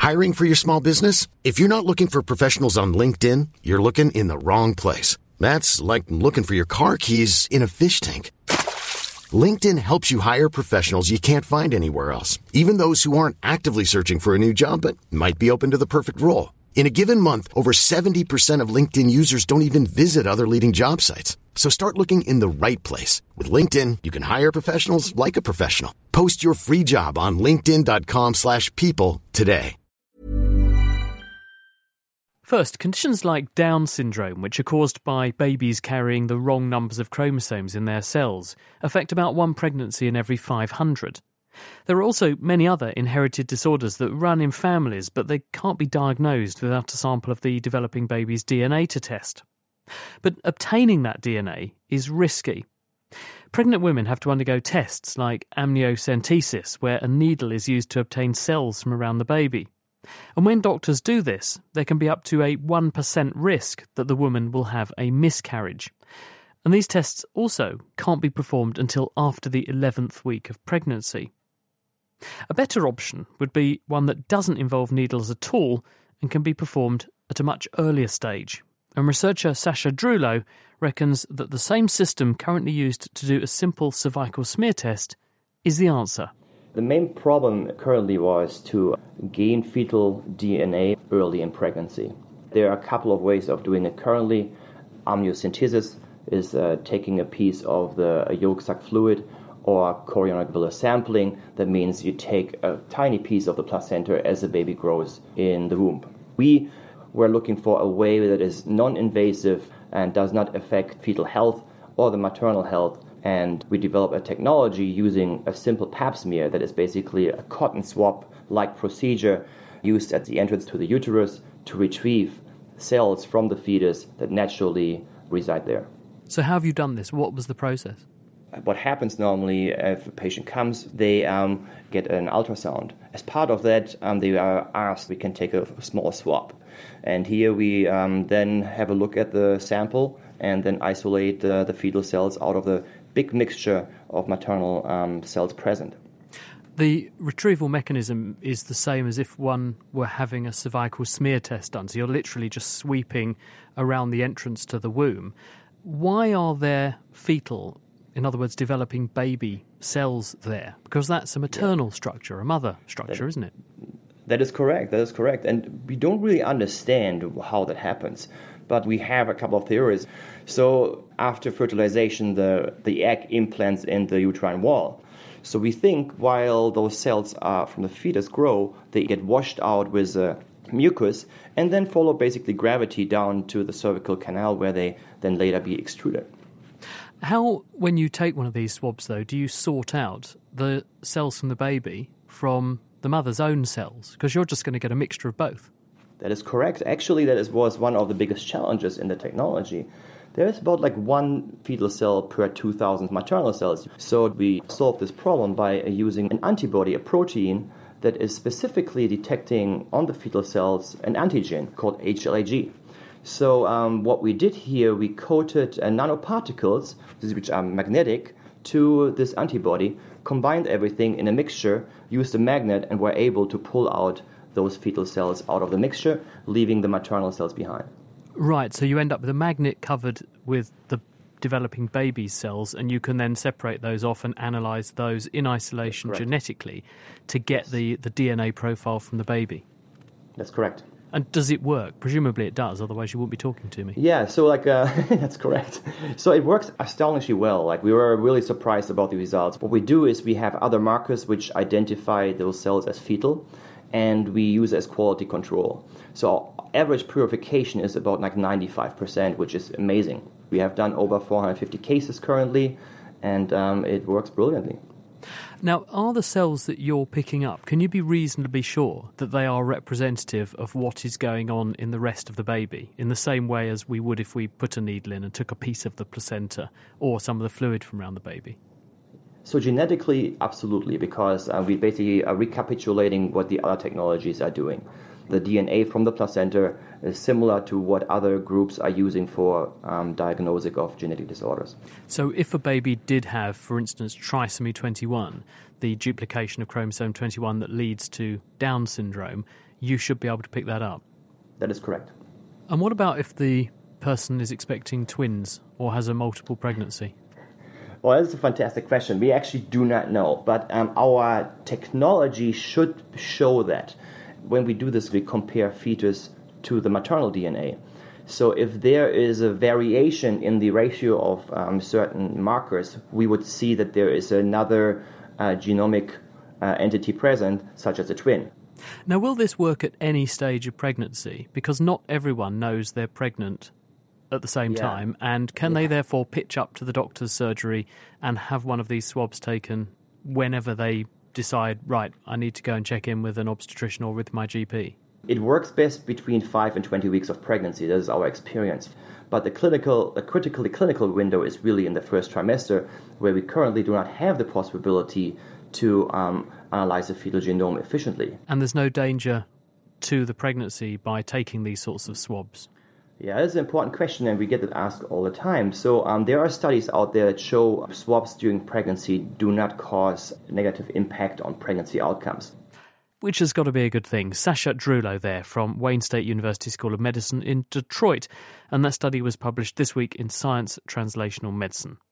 Hiring for your small business? If you're not looking for professionals on LinkedIn, you're looking in the wrong place. That's like looking for your car keys in a fish tank. LinkedIn helps you hire professionals you can't find anywhere else, even those who aren't actively searching for a new job but might be open to the perfect role. In a given month, over 70% of LinkedIn users don't even visit other leading job sites. So start looking in the right place. With LinkedIn, you can hire professionals like a professional. Post your free job on linkedin.com/people today. First, conditions like Down syndrome, which are caused by babies carrying the wrong numbers of chromosomes in their cells, affect about one pregnancy in every 500. There are also many other inherited disorders that run in families, but they can't be diagnosed without a sample of the developing baby's DNA to test. But obtaining that DNA is risky. Pregnant women have to undergo tests like amniocentesis, where a needle is used to obtain cells from around the baby. And when doctors do this, there can be up to a 1% risk that the woman will have a miscarriage. And these tests also can't be performed until after the 11th week of pregnancy. A better option would be one that doesn't involve needles at all and can be performed at a much earlier stage. And researcher Sasha Drulow reckons that the same system currently used to do a simple cervical smear test is the answer. The main problem currently was to gain fetal DNA early in pregnancy. There are a couple of ways of doing it currently. Amniocentesis is taking a piece of the yolk sac fluid, or chorionic villus sampling. That means you take a tiny piece of the placenta as the baby grows in the womb. We were looking for a way that is non-invasive and does not affect fetal health or the maternal health. And we developed a technology using a simple pap smear that is basically a cotton swab-like procedure used at the entrance to the uterus to retrieve cells from the fetus that naturally reside there. So how have you done this? What was the process? What happens normally if a patient comes, they get an ultrasound. As part of that, they are asked, we can take a small swab. And here we then have a look at the sample and then isolate the fetal cells out of the big mixture of maternal cells present. The retrieval mechanism is the same as if one were having a cervical smear test done. So you're literally just sweeping around the entrance to the womb. Why are there fetal, in other words, developing baby cells there? Because that's a maternal structure, a mother structure, isn't it? That is correct. And we don't really understand how that happens. But we have a couple of theories. So after fertilization, the egg implants in the uterine wall. So we think while those cells from the fetus grow, they get washed out with the mucus and then follow basically gravity down to the cervical canal where they then later be extruded. How, when you take one of these swabs though, do you sort out the cells from the baby from the mother's own cells? Because you're just going to get a mixture of both. That is correct. Actually, was one of the biggest challenges in the technology. There's about one fetal cell per 2,000 maternal cells. So we solved this problem by using an antibody, a protein, that is specifically detecting on the fetal cells an antigen called HLA-G. So what we did here, we coated nanoparticles, which are magnetic, to this antibody, combined everything in a mixture, used a magnet, and were able to pull out those fetal cells out of the mixture, leaving the maternal cells behind. Right, so you end up with a magnet covered with the developing baby cells, and you can then separate those off and analyse those in isolation genetically to get the DNA profile from the baby. That's correct. And does it work? Presumably it does, otherwise you wouldn't be talking to me. Yeah, so that's correct. So it works astonishingly well. We were really surprised about the results. What we do is we have other markers which identify those cells as fetal, and we use it as quality control. So our average purification is about 95%, which is amazing. We have done over 450 cases currently, and it works brilliantly. Now, are the cells that you're picking up, can you be reasonably sure that they are representative of what is going on in the rest of the baby, in the same way as we would if we put a needle in and took a piece of the placenta or some of the fluid from around the baby? So genetically, absolutely, because we basically are recapitulating what the other technologies are doing. The DNA from the placenta is similar to what other groups are using for diagnosis of genetic disorders. So if a baby did have, for instance, trisomy 21, the duplication of chromosome 21 that leads to Down syndrome, you should be able to pick that up. That is correct. And what about if the person is expecting twins or has a multiple pregnancy? Well, that's a fantastic question. We actually do not know, but our technology should show that. When we do this, we compare fetus to the maternal DNA. So if there is a variation in the ratio of certain markers, we would see that there is another genomic entity present, such as a twin. Now, will this work at any stage of pregnancy? Because not everyone knows they're pregnant at the same time, and can they therefore pitch up to the doctor's surgery and have one of these swabs taken whenever they decide, right, I need to go and check in with an obstetrician or with my GP? It works best between 5 and 20 weeks of pregnancy. That is our experience. But the critically clinical window is really in the first trimester, where we currently do not have the possibility to analyze the fetal genome efficiently. And there's no danger to the pregnancy by taking these sorts of swabs? Yeah, that's an important question, and we get it asked all the time. So there are studies out there that show swabs during pregnancy do not cause negative impact on pregnancy outcomes. Which has got to be a good thing. Sasha Drulow there from Wayne State University School of Medicine in Detroit. And that study was published this week in Science Translational Medicine.